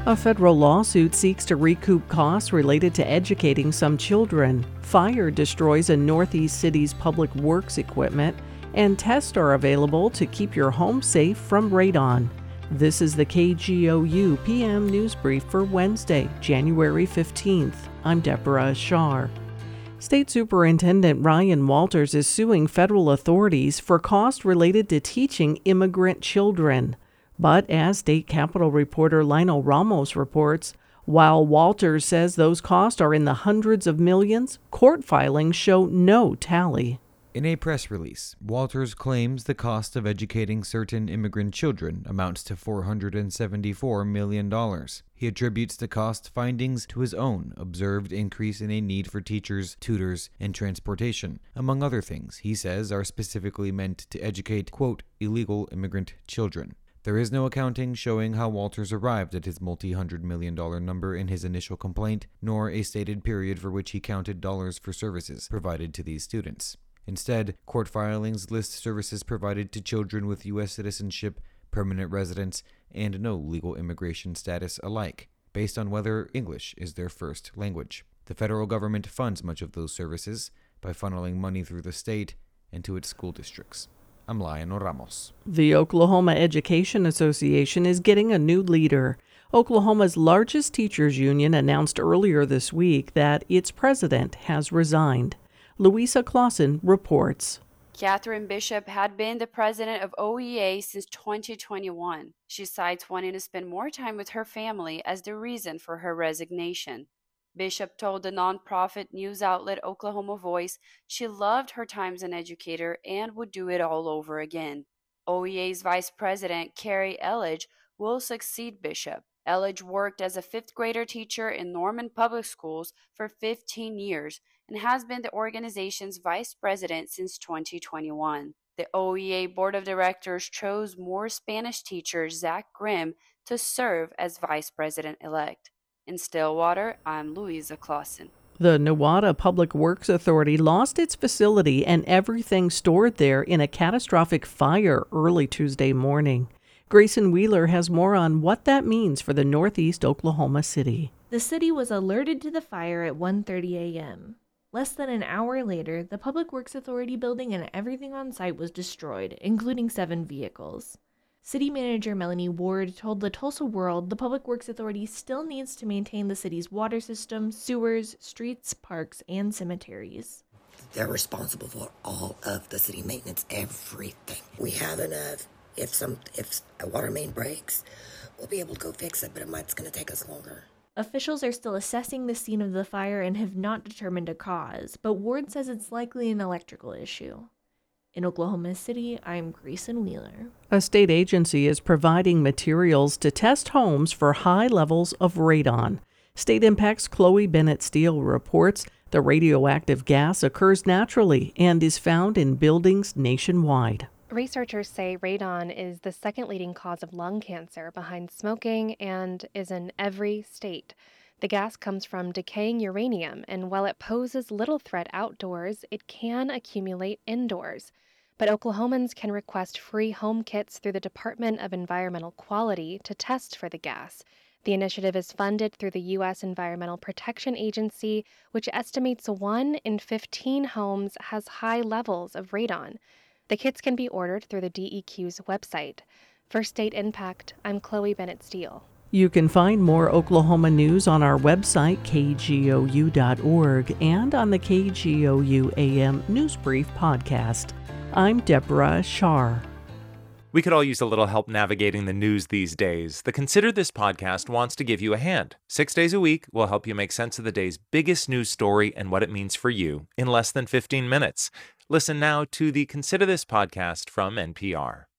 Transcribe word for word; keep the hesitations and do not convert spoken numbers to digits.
A federal lawsuit seeks to recoup costs related to educating some children. Fire destroys a Northeast city's public works equipment, and tests are available to keep your home safe from radon. This is the K G O U P M News Brief for Wednesday, January fifteenth. I'm Deborah Ashar. State Superintendent Ryan Walters is suing federal authorities for costs related to teaching immigrant children. But as State Capitol reporter Lionel Ramos reports, while Walters says those costs are in the hundreds of millions, court filings show no tally. In a press release, Walters claims the cost of educating certain immigrant children amounts to four hundred seventy-four million dollars. He attributes the cost findings to his own observed increase in a need for teachers, tutors, and transportation, among other things he says are specifically meant to educate, quote, illegal immigrant children. There is no accounting showing how Walters arrived at his multi-hundred million dollar number in his initial complaint, nor a stated period for which he counted dollars for services provided to these students. Instead, court filings list services provided to children with U S citizenship, permanent residence, and no legal immigration status alike, based on whether English is their first language. The federal government funds much of those services by funneling money through the state and to its school districts. I'm Lionel Ramos. The Oklahoma Education Association is getting a new leader. Oklahoma's largest teachers union announced earlier this week that its president has resigned. Louisa Clausen reports. Catherine Bishop had been the president of O E A since twenty twenty-one. She cites wanting to spend more time with her family as the reason for her resignation. Bishop told the nonprofit news outlet Oklahoma Voice she loved her time as an educator and would do it all over again. O E A's vice president, Carrie Elledge, will succeed Bishop. Elledge worked as a fifth grader teacher in Norman Public Schools for fifteen years and has been the organization's vice president since twenty twenty-one. The O E A Board of Directors chose more Spanish teacher Zach Grimm to serve as vice president-elect. In Stillwater, I'm Louisa Clausen. The Newata Public Works Authority lost its facility and everything stored there in a catastrophic fire early Tuesday morning. Grayson Wheeler has more on what that means for the Northeast Oklahoma City. The city was alerted to the fire at one thirty a.m. Less than an hour later, the Public Works Authority building and everything on site was destroyed, including seven vehicles. City Manager Melanie Ward told the Tulsa World the Public Works Authority still needs to maintain the city's water system, sewers, streets, parks, and cemeteries. They're responsible for all of the city maintenance, everything. We have enough. If some, if a water main breaks, we'll be able to go fix it, but it might, it's going to take us longer. Officials are still assessing the scene of the fire and have not determined a cause, but Ward says it's likely an electrical issue. In Oklahoma City, I'm Grayson Wheeler. A state agency is providing materials to test homes for high levels of radon. State Impact's Chloe Bennett Steele reports the radioactive gas occurs naturally and is found in buildings nationwide. Researchers say radon is the second leading cause of lung cancer behind smoking and is in every state. The gas comes from decaying uranium, and while it poses little threat outdoors, it can accumulate indoors. But Oklahomans can request free home kits through the Department of Environmental Quality to test for the gas. The initiative is funded through the U S Environmental Protection Agency, which estimates one in fifteen homes has high levels of radon. The kits can be ordered through the D E Q's website. For State Impact, I'm Chloe Bennett Steele. You can find more Oklahoma news on our website, K G O U dot org, and on the K G O U A M News Brief podcast. I'm Deborah Ashar. We could all use a little help navigating the news these days. The Consider This podcast wants to give you a hand. Six days a week, we'll help you make sense of the day's biggest news story and what it means for you in less than fifteen minutes. Listen now to the Consider This podcast from N P R.